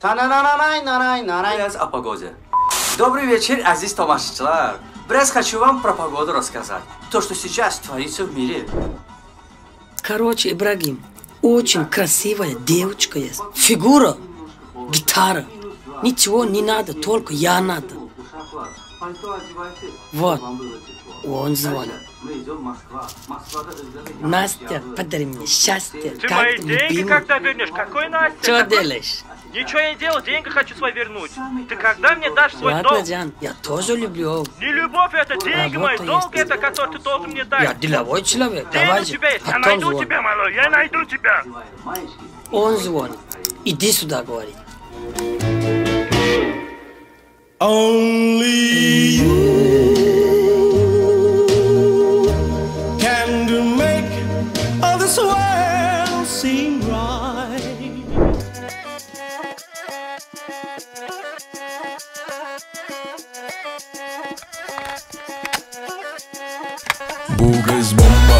Biraz о погоде. Добрый вечер, Азиз Томашчылар. Biraz хочу вам про погоду рассказать. То, что сейчас творится в мире. Короче, Ибрагим, очень красивая девочка есть. Фигура, гитара. Ничего не надо, только я надо. Вот, он звонит. Настя, подари мне счастье. Ты мои деньги когда вернешь? Какой Настя? Что делаешь? Ничего я не делал, деньги хочу свои вернуть. Ты когда мне дашь свой Ладно, долг? Джан, я тоже люблю. Не любовь это, деньги мои, Работа долг есть. это, который ты должен мне дать. Я деловой человек, Деньги давай у же, тебя есть, я потом найду звони. тебя, малой, я найду тебя. Он звонит. Иди сюда, говорит. Only you can make all this world seem right. Bu kız bomba.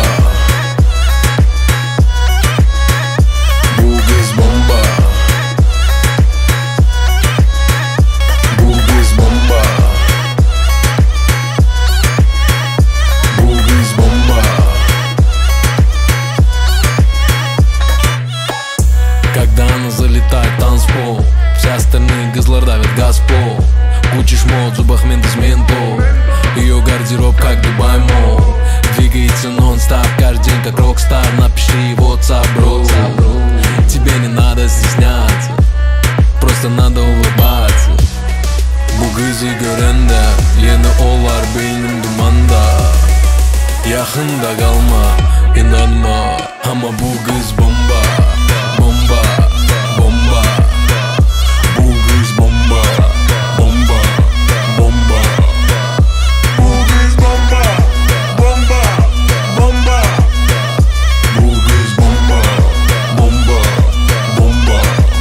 Bu kız bomba. Bu kız bomba. Bu kız bomba. Когда она залетает в танцпол, вся остальные козлар давят газпол. Куча шмот, в зубах ментос ментол. Ее гардероб как Дубай Мол. Двигается нон-стоп, каждый день как рок-стар. Напиши WhatsApp, бро. Тебе не надо стесняться, просто надо улыбаться. Bu kızı görende yeni olar beynim dumanda. Yakında kalma, inanma, ama bu kız bomba. Bomba, bomba. Bu kız bomba. Bomba, bomba. Bu kız bomba. Bomba, bomba. Bu kız bomba. Bomba, bomba.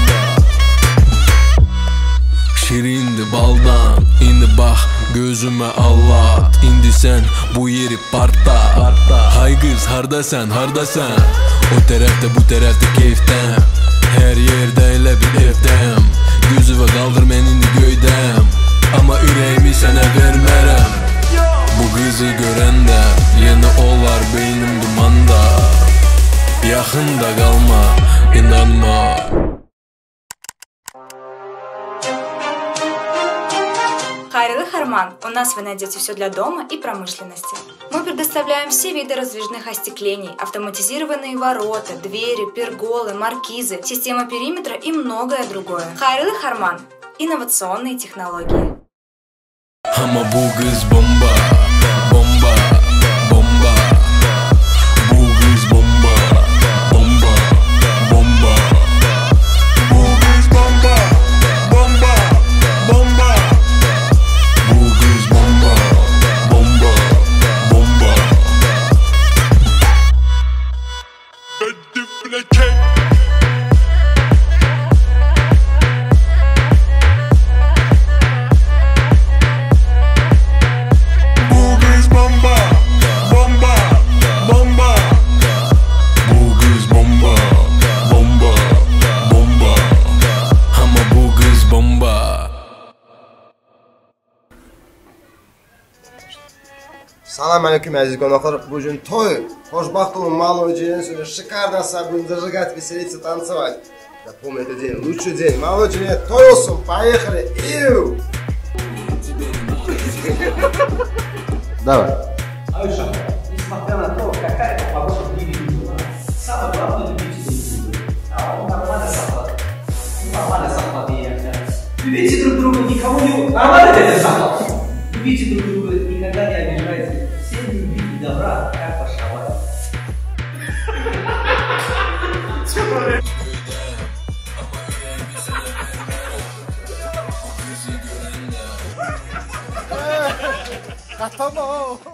Şirindi baldan, indi bak gözüme anlat. İndi sen bu yeri parta. Hay kız harda sen, harda sen. O tarafta bu tarafta keyiften. Her yerde elə bir evdəm. Gözüvə qaldır menini göydəm. Ama ürəyimi sənə vermərəm. Bu kızı görəndə yeni olar beynim dumanda. Yaxında qalma, inanma. Хайрилы Харман. У нас вы найдете все для дома и промышленности. Мы предоставляем все виды раздвижных остеклений, автоматизированные ворота, двери, перголы, маркизы, система периметра и многое другое. Хайрилы Харман. Инновационные технологии. Ama bu kız bomba. Bomba, bomba. Bu kız bomba. Bomba, bomba. Bu kız bomba. Bomba, bomba. Bu kız bomba. Bomba, bomba. Bu kız bomba. Bomba, bomba. Bu kız bomba. Bomba, bomba. Ama bu kız bomba. Салам алейкум, азиз гонохор. Бужин той. Хошбахт он малый день, сегодня шикарно себя будем зажигать, веселиться, танцевать. Запомни этот день, лучший день. Малый день, тойосом, поехали. Иу! Давай. Айша, несмотря на то, какая погода в мире была, самое главное любите друг друга. А он нормально сахар. Нормально сахар. Любите друг друга, никого не... Нормально это сахар. Любите друг друга, никогда не обижайте. Всем любите добра, как пошла. Tamam.